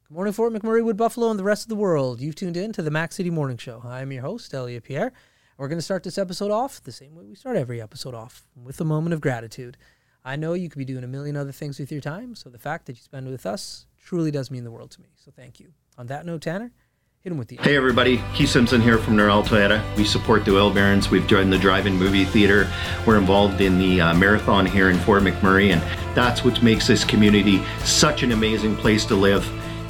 Good morning, Fort McMurray, Wood Buffalo, and the rest of the world. You've tuned in to the Mac City Morning Show. I'm your host, Elliot Pierre. We're going to start this episode off the same way we start every episode off, with a moment of gratitude. I know you could be doing a million other things with your time, so the fact that you spend it with us truly does mean the world to me. So thank you. On that note, Tanner, hit him with the... Hey everybody, Keith Simpson here from Norel Toyota. We support the Oil Barons. We've joined the drive-in movie theater. We're involved in the marathon here in Fort McMurray, and that's what makes this community such an amazing place to live.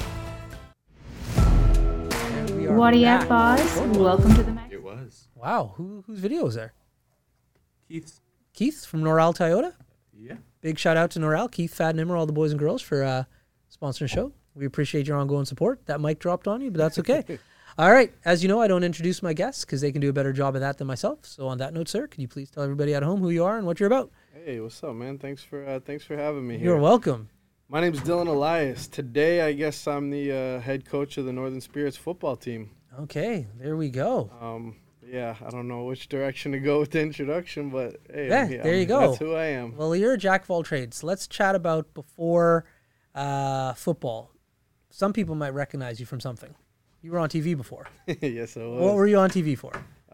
What are you at, boss? Welcome to the Mac. It was. Wow, whose video is there? Keith's. Keith from Norel Toyota? Yeah. Big shout out to Norel, Keith, Fad, Nimmer, all the boys and girls for sponsoring the show. We appreciate your ongoing support. That mic dropped on you, but that's okay. All right. As you know, I don't introduce my guests because they can do a better job of that than myself. So on that note, sir, can you please tell everybody at home who you are and what you're about? Hey, what's up, man? Thanks for having me here. You're welcome. My name's Dylan Elias. Today, I guess I'm the head coach of the Northern Spirits football team. Okay, there we go. Yeah, I don't know which direction to go with the introduction, but hey, there you go. That's who I am. Well, you're a jack of all trades. Let's chat about before football. Some people might recognize you from something. You were on TV before. Yes, I was. What were you on TV for?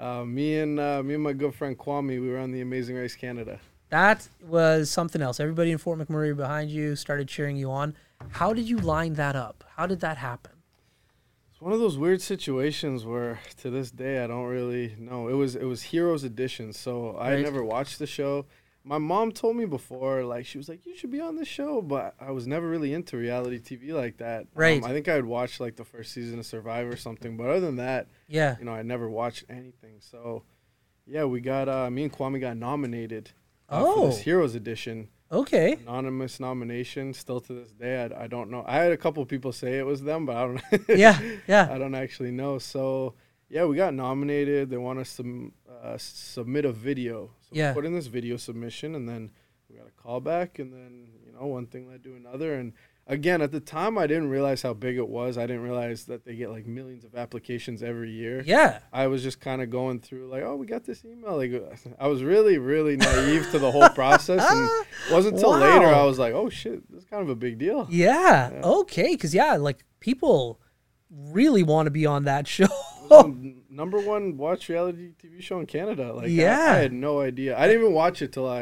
Me and my good friend Kwame, we were on the Amazing Race Canada. That was something else. Everybody in Fort McMurray behind you started cheering you on. How did you line that up? How did that happen? It's one of those weird situations where, to this day, I don't really know. It was Heroes Edition, so I never watched the show. My mom told me before, like, she was like, you should be on the show, but I was never really into reality TV like that. Right. I think I had watched, like, the first season of Survivor or something, but other than that, Yeah. I never watched anything. So, yeah, we got, me and Kwame got nominated for Oh. this Heroes Edition. Okay. Anonymous nomination. Still to this day, I don't know. I had a couple people say it was them, but I don't know. Yeah. I don't actually know. So, yeah, we got nominated. They want us to submit a video. So Yeah. we put in this video submission, and then we got a call back, and then, one thing led to another. And, again, at the time, I didn't realize how big it was. I didn't realize that they get, like, millions of applications every year. Yeah. I was just kind of going through, like, oh, we got this email. Like, I was really, really naive to the whole process, and it wasn't until Wow. later I was like, oh, shit, this is kind of a big deal. Yeah. Yeah. Okay. Because, like, people really want to be on that show. It was the number one watch reality TV show in Canada. Like, Yeah. I had no idea. I didn't even watch it till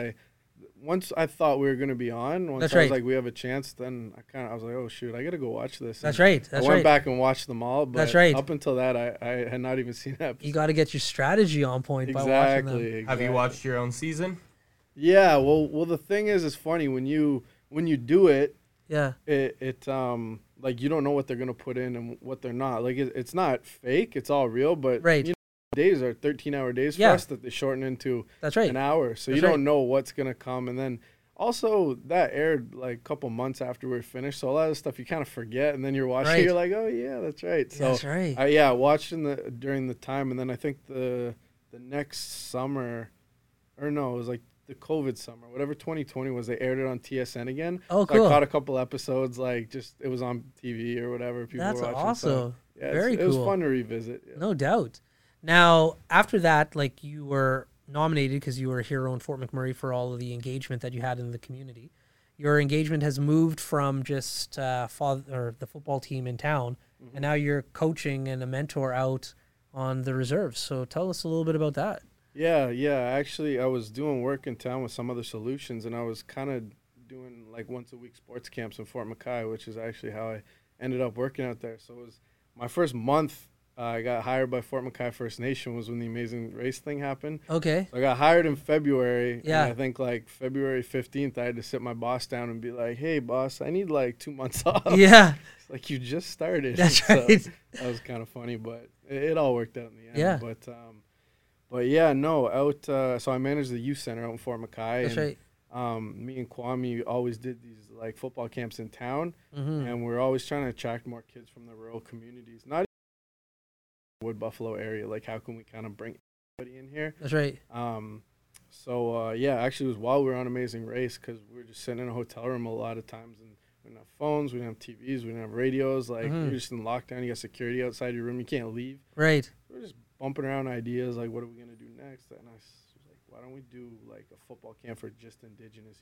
once I thought we were going to be on. Once That's I was right. like, we have a chance, then I was like, oh, shoot, I got to go watch this. That's And right. That's I went right. back and watched them all. But That's right. up until that, I had not even seen that. You got to get your strategy on point by watching them. Exactly. Have you watched your own season? Yeah, well, the thing is, it's funny when you do it, Yeah. it like you don't know what they're gonna put in and what they're not. Like it's not fake, it's all real. But Right. Days are 13-hour days for Yeah. us that they shorten into That's right. an hour, so That's you right. don't know what's gonna come. And then also that aired like a couple months after we were finished, so a lot of stuff you kind of forget, and then you're watching, Right. you're like, oh yeah, that's right. So That's right. I watched during the time, and then I think the next summer, or no, it was like the COVID summer, whatever 2020 was, they aired it on TSN again. Oh, So cool. I caught a couple episodes, like just it was on TV or whatever. People That's were watching. awesome. So, yeah, Very it was cool. fun to revisit. Yeah. No doubt. Now, after that, like, you were nominated because you were a hero in Fort McMurray for all of the engagement that you had in the community. Your engagement has moved from just the football team in town, and now you're coaching and a mentor out on the reserves. So tell us a little bit about that. Yeah. Actually, I was doing work in town with some other solutions, and I was kind of doing like once a week sports camps in Fort McKay, which is actually how I ended up working out there. So it was my first month. I got hired by Fort McKay First Nation was when the Amazing Race thing happened. Okay. So I got hired in February. Yeah. And I think like February 15th, I had to sit my boss down and be like, hey, boss, I need like 2 months off. Yeah. It's like, you just started. That's So right. that was kind of funny, but it all worked out in the end. Yeah. But yeah, no, so I managed the youth center out in Fort McKay. That's right. Me and Kwame always did these like football camps in town, Mm-hmm. and we're always trying to attract more kids from the rural communities. Not even the Wood Buffalo area. Like, how can we kind of bring everybody in here? That's right. Yeah, actually, it was while we were on Amazing Race, because we were just sitting in a hotel room a lot of times, and we didn't have phones, we didn't have TVs, we didn't have radios. Like, Mhm. you're just in lockdown. You got security outside your room. You can't leave. Right. We were just bumping around ideas, like, what are we going to do next? And I was like, why don't we do, like, a football camp for just Indigenous youth?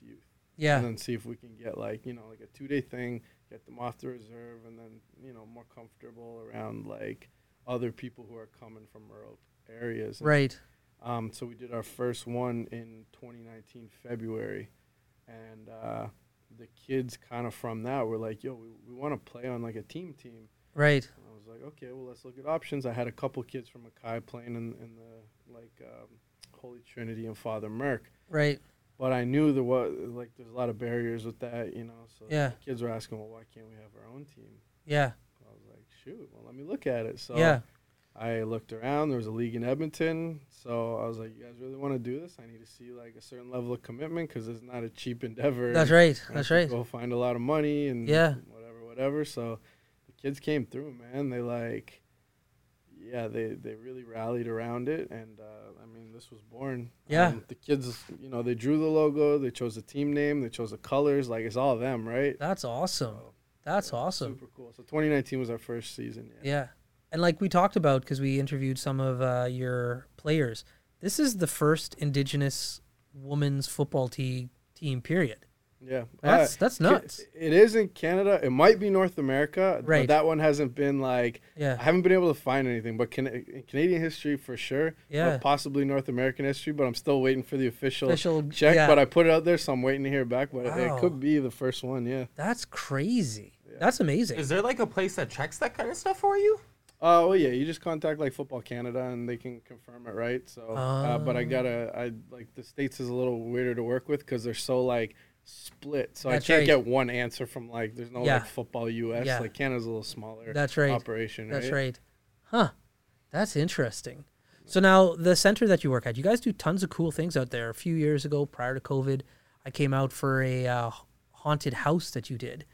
Yeah. And then see if we can get like, you know, like a 2-day thing, get them off the reserve, and then, you know, more comfortable around like other people who are coming from rural areas. Right. So we did our first one in 2019 February, and the kids kind of from that were like, yo, we want to play on like a team. Right. And I was like, okay, well, let's look at options. I had a couple kids from Mackay playing in the like Holy Trinity and Father Merck. Right. But I knew there was like there's a lot of barriers with that, you know. So Yeah. the kids were asking, well, why can't we have our own team? Yeah. So I was like, shoot, well, let me look at it. So Yeah. I looked around. There was a league in Edmonton. So I was like, you guys really want to do this? I need to see like a certain level of commitment because it's not a cheap endeavor. That's right. I That's have to right. Go find a lot of money and Yeah. whatever. So the kids came through, man. They like, yeah, they really rallied around it. And I mean, this was born. Yeah. The kids, you know, they drew the logo. They chose the team name. They chose the colors. Like, it's all them, right? That's awesome. So, That's yeah, awesome. Super cool. So 2019 was our first season. Yeah. And like we talked about, because we interviewed some of your players, this is the first Indigenous women's football team, period. Yeah. That's nuts. It is in Canada. It might be North America. Right. But that one hasn't been like, Yeah. I haven't been able to find anything. But in Canadian history, for sure. Yeah. Or possibly North American history. But I'm still waiting for the official check. Yeah. But I put it out there, so I'm waiting to hear back. But Wow. it could be the first one, yeah. That's crazy. Yeah. That's amazing. Is there like a place that checks that kind of stuff for you? Well, yeah, you just contact like Football Canada and they can confirm it, right? So, but I like the States is a little weirder to work with because they're so like split. So That's I can't right. get one answer from like, there's no Yeah. like Football US. Yeah. Like Canada's a little smaller. That's right. Operation, right? That's right. Huh. That's interesting. So now the center that you work at, you guys do tons of cool things out there. A few years ago, prior to COVID, I came out for a haunted house that you did.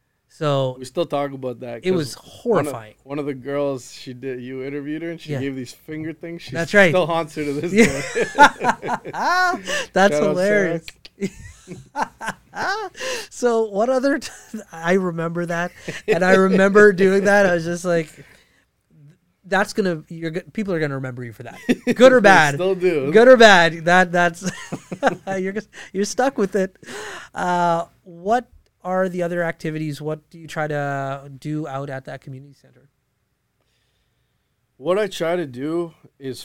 So We still talk about that. it was 'cause horrifying. One of the girls you interviewed her and she Yeah. gave these finger things. She That's right. still haunts her to this Yeah. day. That's Shout out, hilarious. So what other I remember that, and I remember doing that. I was just like, that's gonna people are gonna remember you for that, good or bad. Still do. Good or bad. That's you're stuck with it. What are the other activities? What do you try to do out at that community center? What I try to do is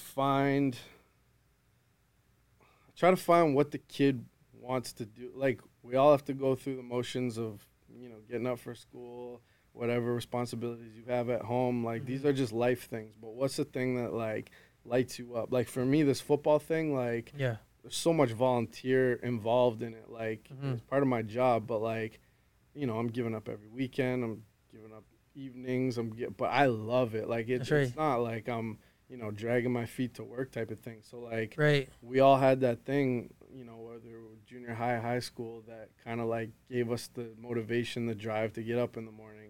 try to find what the kid wants to do. Like, we all have to go through the motions of, you know, getting up for school, whatever responsibilities you have at home. Like, these are just life things. But what's the thing that, like, lights you up? Like, for me, this football thing, like, Yeah. there's so much volunteer involved in it. Like, it's part of my job. But, like, you know, I'm giving up every weekend. I'm giving up evenings. But I love it. Like, That's right. it's not like I'm, you know, dragging my feet to work type of thing. So, like, Right. we all had that thing, you know, whether it was junior high, high school, that kind of like gave us the motivation, the drive to get up in the morning,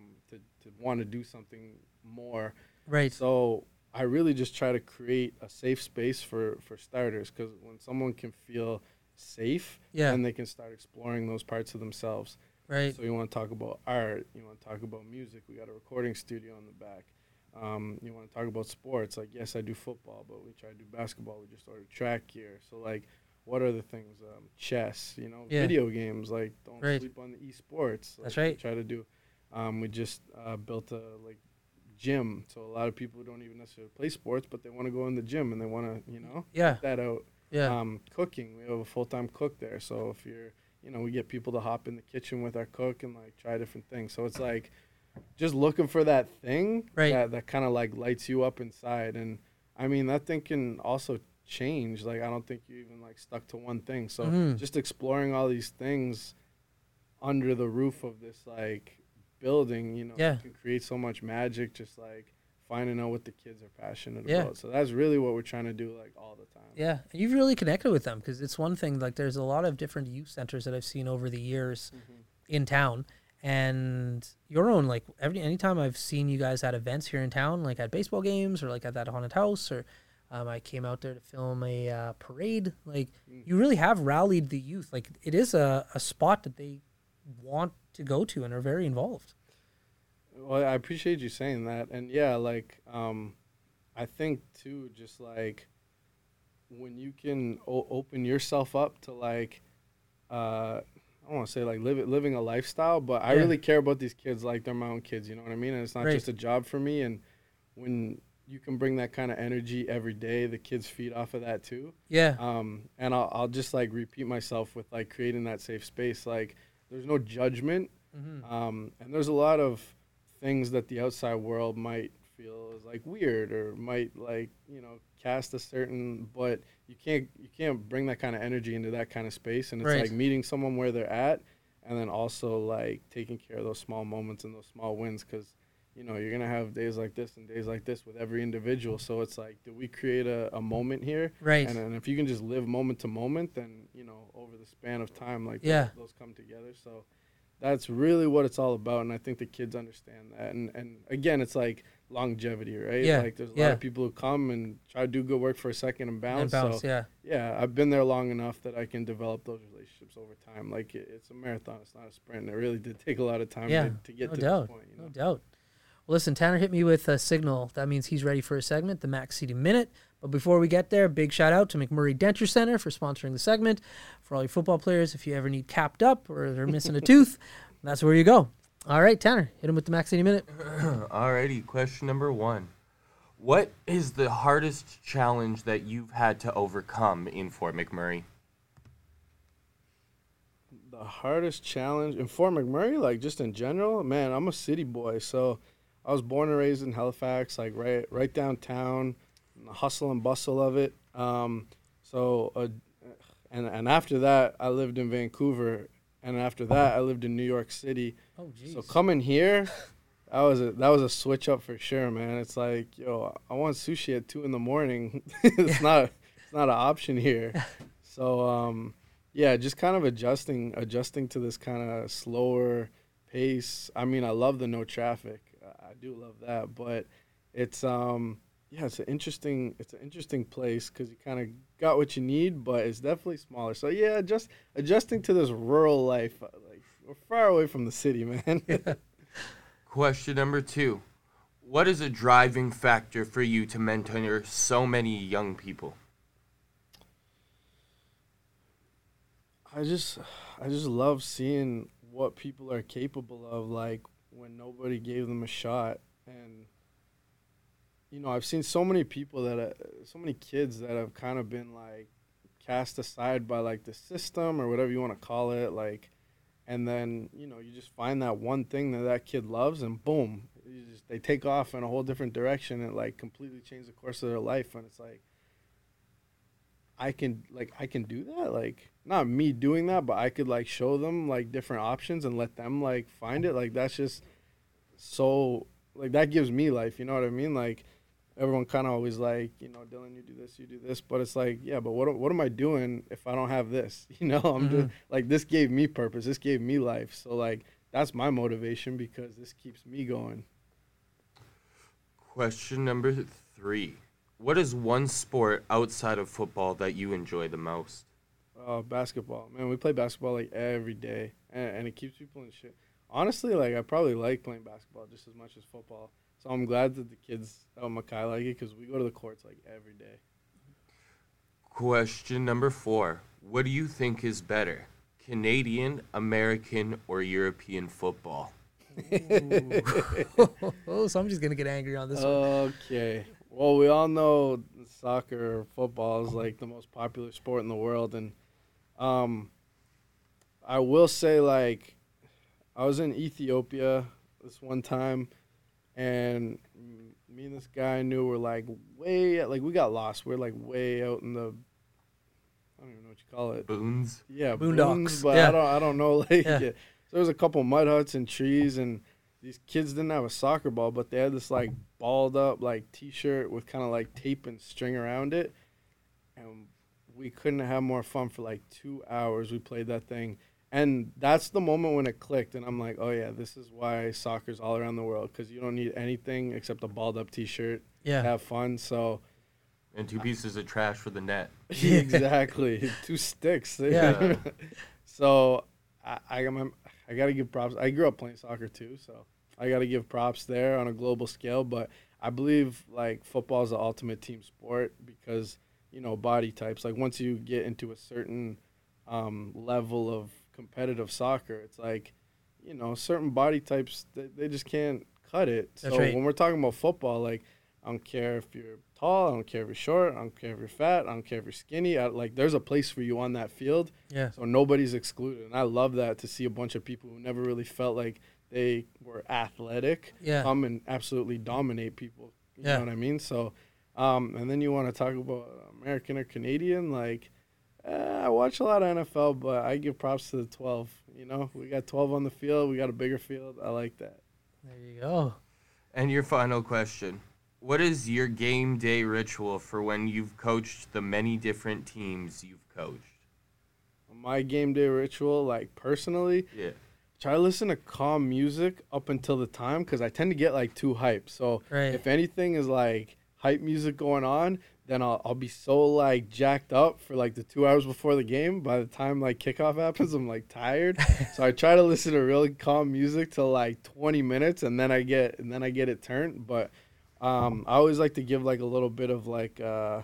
to want to do something more. Right. So I really just try to create a safe space for starters, because when someone can feel safe, Yeah. then they can start exploring those parts of themselves. Right. So you want to talk about art, you want to talk about music, we got a recording studio in the back. You want to talk about sports, like, yes, I do football, but we try to do basketball. We just ordered track gear. So, like, what are the things? Chess, you know, Yeah. video games, like, don't Right. sleep on the esports. Like, That's right. We try to do. We just built a, like, gym. So a lot of people don't even necessarily play sports, but they want to go in the gym and they want to, you know, Yeah. get that out. Yeah. Cooking, we have a full-time cook there. So if you're, you know, we get people to hop in the kitchen with our cook and, like, try different things. So it's like just looking for that thing Right. that kind of like lights you up inside. And I mean, that thing can also change. Like, I don't think you even like stuck to one thing. So just exploring all these things under the roof of this like building, you know, Yeah. can create so much magic, just like finding out what the kids are passionate Yeah. about. So that's really what we're trying to do, like, all the time. Yeah, and you've really connected with them, because it's one thing, like, there's a lot of different youth centers that I've seen over the years in town, and your own, like, anytime I've seen you guys at events here in town, like at baseball games or like at that haunted house, or I came out there to film a parade, like, you really have rallied the youth. Like, it is a spot that they want to go to and are very involved. Well, I appreciate you saying that. And yeah, like, I think too, just like when you can open yourself up to like I don't want to say like living a lifestyle, but I really care about these kids like they're my own kids. You know what I mean? And it's not just a job for me. And when you can bring that kind of energy every day, the kids feed off of that too. Yeah. And I'll just like repeat myself with like creating that safe space. Like there's no judgment. And there's a lot of things that the outside world might feel is like weird or might like, you know, cast a certain, but you can't bring that kind of energy into that kind of space. And it's like meeting someone where they're at, and then also like taking care of those small moments and those small wins, because you know you're gonna have days like this and days like this with every individual. So it's like, do we create a moment here? Right. And if you can just live moment to moment, then you know over the span of time, like those come together. So that's really what it's all about, and I think the kids understand that. And again, it's like longevity, right? Yeah. Like there's a lot of people who come and try to do good work for a second and bounce. So, yeah, I've been there long enough that I can develop those relationships over time. Like it's a marathon, it's not a sprint. It really did take a lot of time to get to this point. You know? No doubt. Well, listen, Tanner hit me with a signal. That means he's ready for a segment, the Max City Minute. But before we get there, big shout out to McMurray Denture Center for sponsoring the segment. For all your football players, if you ever need capped up or they're missing a tooth, that's where you go. All right, Tanner, hit him with the Max City Minute. Alrighty, question number 1. What is the hardest challenge that you've had to overcome in Fort McMurray? The hardest challenge in Fort McMurray, like just in general, man, I'm a city boy. So I was born and raised in Halifax, like right downtown, the hustle and bustle of it. And after that, I lived in Vancouver. And after that, I lived in New York City. Oh, geez. So coming here, that was a switch up for sure, man. It's like, yo, I want sushi at 2 a.m. It's not an option here. So yeah, just kind of adjusting to this kind of slower pace. I mean, I love the no traffic. I do love that, but it's it's an interesting place because you kind of got what you need, but it's definitely smaller. So yeah, just adjusting to this rural life. Like we're far away from the city, man. Question number 2. What is a driving factor for you to mentor so many young people? I just love seeing what people are capable of, like when nobody gave them a shot. And you know, I've seen so many people so many kids that have kind of been like cast aside by like the system or whatever you want to call it, like, and then, you know, you just find that one thing that kid loves and boom, they take off in a whole different direction and like completely change the course of their life. And it's like, I can do that. Like, not me doing that, but I could like show them like different options and let them like find it. Like, that's just so, like, that gives me life. You know what I mean? Like, everyone kind of always like, you know, Dylan, you do this, but it's like, yeah, but what am I doing if I don't have this? You know, I'm just like, this gave me purpose, this gave me life. So like, that's my motivation because this keeps me going. Question number 3. What is one sport outside of football that you enjoy the most? Basketball. Man, we play basketball like every day, and it keeps people in shape. Honestly, like, I probably like playing basketball just as much as football. So I'm glad that the kids out Mackay like it because we go to the courts like every day. Question number 4. What do you think is better, Canadian, American, or European football? Oh, somebody's going to get angry on this one. Okay. Well, we all know soccer or football is like the most popular sport in the world. And I will say, like, I was in Ethiopia this one time, and me and this guy I knew were like way, like, we got lost. We're like way out in the, I don't even know what you call it. Boons? Yeah, boondocks. But Yeah. I don't know. Like, yeah. So there was a couple mud huts and trees, and these kids didn't have a soccer ball, but they had this like balled up like T-shirt with kind of like tape and string around it, and we couldn't have more fun for like 2 hours. We played that thing. And that's the moment when it clicked, and I'm like, oh, yeah, this is why soccer's all around the world, because you don't need anything except a balled-up T-shirt to have fun. So, and 2 pieces of trash for the net. Exactly. 2 sticks. Yeah. So I got to give props. I grew up playing soccer, too, so I got to give props there on a global scale. But I believe, like, football is the ultimate team sport because, you know, body types. Like, once you get into a certain level of competitive soccer. It's like, you know, certain body types, they just can't cut it. That's so right. when we're talking about football, like, I don't care if you're tall, I don't care if you're short, I don't care if you're fat, I don't care if you're skinny. Like, there's a place for you on that field. Yeah. So nobody's excluded. And I love that, to see a bunch of people who never really felt like they were athletic come and absolutely dominate people. You know what I mean? So, and then you want to talk about American or Canadian, like, I watch a lot of NFL, but I give props to the 12. You know, we got 12 on the field. We got a bigger field. I like that. There you go. And your final question. What is your game day ritual for when you've coached the many different teams you've coached? My game day ritual, like, personally, try to listen to calm music up until the time, because I tend to get, like, too hyped. So if anything is, like, hype music going on, then I'll be so, like, jacked up for, like, the 2 hours before the game. By the time, like, kickoff happens, I'm, like, tired. So I try to listen to really calm music till, like, 20 minutes, and then I get it turned. But I always like to give, like, a little bit of, like,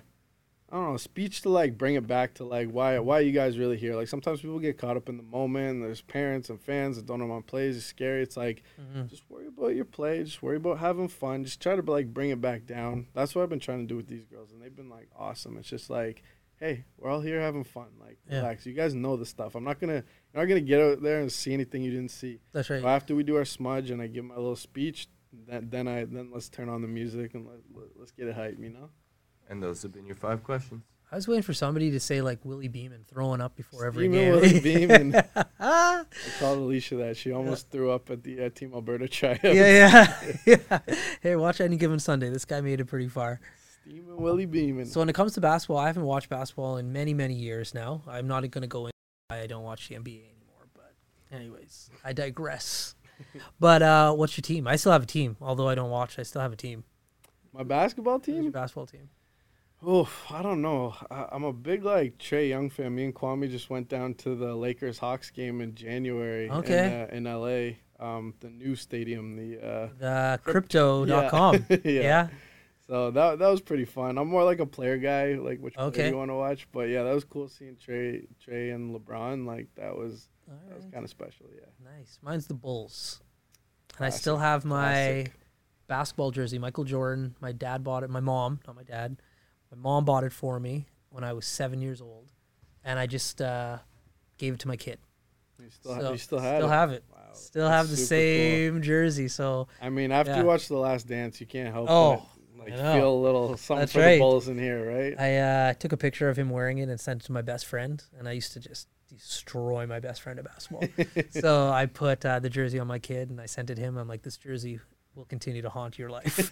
I don't know, speech to, like, bring it back to, like, why are you guys really here? Like, sometimes people get caught up in the moment. There's parents and fans that don't know about plays. It's scary. It's like, just worry about your play. Just worry about having fun. Just try to, like, bring it back down. That's what I've been trying to do with these girls, and they've been, like, awesome. It's just like, hey, we're all here having fun. Like, relax. You guys know the stuff. You're not gonna get out there and see anything you didn't see. That's right. So after we do our smudge and I give my little speech, then let's turn on the music and let's get it hype, you know? And those have been your 5 questions. I was waiting for somebody to say, like, Willie Beeman throwing up before every Steamin' game. Willie Beeman. I called Alicia that. She almost threw up at the Team Alberta tryouts. Yeah. Hey, watch any given Sunday. This guy made it pretty far. Steamin' Willie Beeman. So when it comes to basketball, I haven't watched basketball in many, many years now. I'm not going to go into why I don't watch the NBA anymore. But anyways, I digress. But what's your team? I still have a team. Although I don't watch, I still have a team. My basketball Who's your team? basketball team? Oh, I don't know. I'm a big, like, Trae Young fan. Me and Kwame just went down to the Lakers-Hawks game in January in L.A., the new stadium, the crypto.com. Yeah. So that was pretty fun. I'm more like a player guy, like which player you want to watch. But, yeah, that was cool seeing Trae and LeBron. Like, that was kind of special, yeah. Nice. Mine's the Bulls. And I still have my basketball jersey, Michael Jordan. My dad bought it. My mom, not my dad. My mom bought it for me when I was 7 years old, and I just gave it to my kid. You still have it? Wow, still have the same jersey. So I mean, after you watch The Last Dance, you can't help but feel a little something for the Bulls in here, right? I took a picture of him wearing it and sent it to my best friend, and I used to just destroy my best friend at basketball. So I put the jersey on my kid, and I sent it to him. I'm like, this jersey will continue to haunt your life.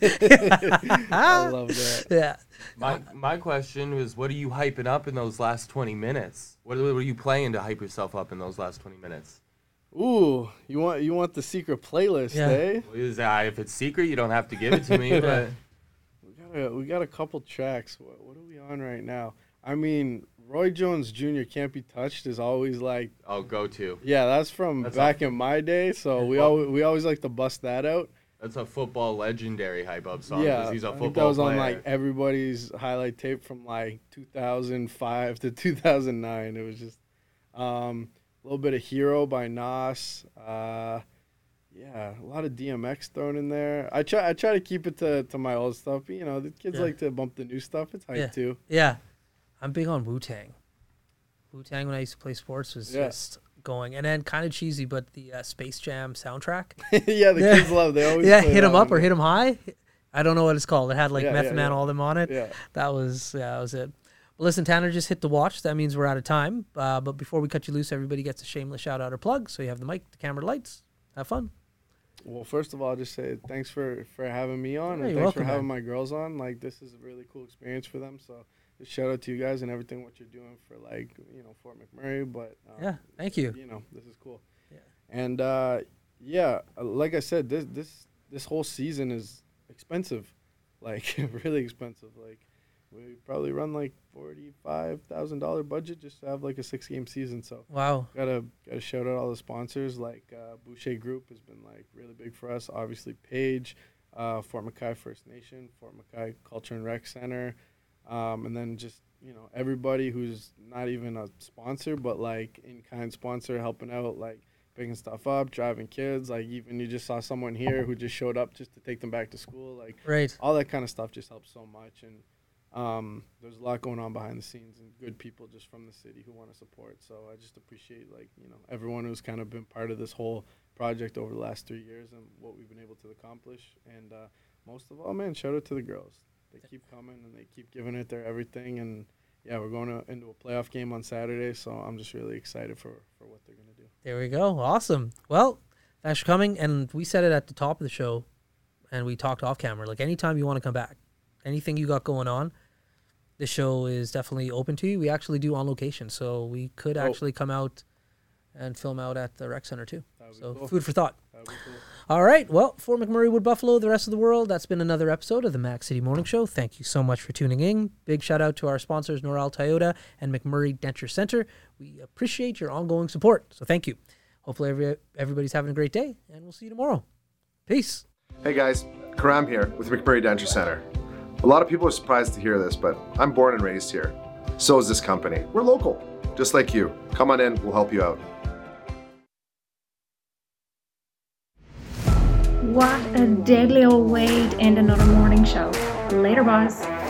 I love that. Yeah. My question was, what are you hyping up in those last 20 minutes? What are you playing to hype yourself up in those last 20 minutes? Ooh, you want the secret playlist, eh? Well, if it's secret, you don't have to give it to me. But we got a couple tracks. What are we on right now? I mean, Roy Jones Jr. Can't Be Touched is always like go-to. Yeah, that's back in my day. So we always like to bust that out. That's a football legendary hype up song. Yeah, he's a football that was player. on like everybody's highlight tape from like 2005 to 2009. It was just a little bit of Hero by Nas. Yeah, a lot of DMX thrown in there. I try to keep it to my old stuff. But, you know, the kids like to bump the new stuff. It's hype too. Yeah, I'm big on Wu-Tang. Wu-Tang when I used to play sports was just going, and then kind of cheesy, but the Space Jam soundtrack. Yeah, the kids love. They always hit 'em up or hit 'em high. I don't know what it's called. It had like Method Man, all them on it. Yeah, that was it. Well, listen, Tanner just hit the watch. That means we're out of time. But before we cut you loose, everybody gets a shameless shout out or plug. So you have the mic, the camera, lights. Have fun. Well, first of all, I'll just say thanks for having me on, and thanks for having my girls on. Like, this is a really cool experience for them. So just shout out to you guys and everything what you're doing for, like, you know, Fort McMurray. But thank you. You know, this is cool. Yeah. And like I said, this whole season is expensive, like really expensive. Like, we probably run like $45,000 budget just to have like a 6-game season. So wow, gotta shout out all the sponsors. Like Boucher Group has been like really big for us. Obviously, Page, Fort McKay First Nation, Fort McKay Culture and Rec Center, and then just everybody who's not even a sponsor, but like in-kind sponsor, helping out, like picking stuff up, driving kids. Like even you just saw someone here who just showed up just to take them back to school. Like Right. all that kind of stuff just helps so much. And there's a lot going on behind the scenes and good people just from the city who want to support. So I just appreciate everyone who's kind of been part of this whole project over the last 3 years and what we've been able to accomplish. And most of all, man, shout out to the girls. They keep coming and they keep giving it their everything. And yeah, we're going into a playoff game on Saturday, so I'm just really excited for what they're going to do. There we go. Awesome. Well, thanks for coming. And we said it at the top of the show, and we talked off camera. Like anytime you want to come back, anything you got going on, the show is definitely open to you. We actually do on location, so we could actually come out and film out at the rec center too. So cool. Food for thought. That'd be cool. All right. Well, for McMurray, Wood Buffalo, the rest of the world, that's been another episode of the Mac City Morning Show. Thank you so much for tuning in. Big shout out to our sponsors, Norel Toyota and McMurray Denture Center. We appreciate your ongoing support. So thank you. Hopefully everybody's having a great day, and we'll see you tomorrow. Peace. Hey guys, Karam here with McMurray Denture Center. A lot of people are surprised to hear this, but I'm born and raised here. So is this company. We're local, just like you. Come on in, we'll help you out. What a deadly old way to end another morning show. Later, boss.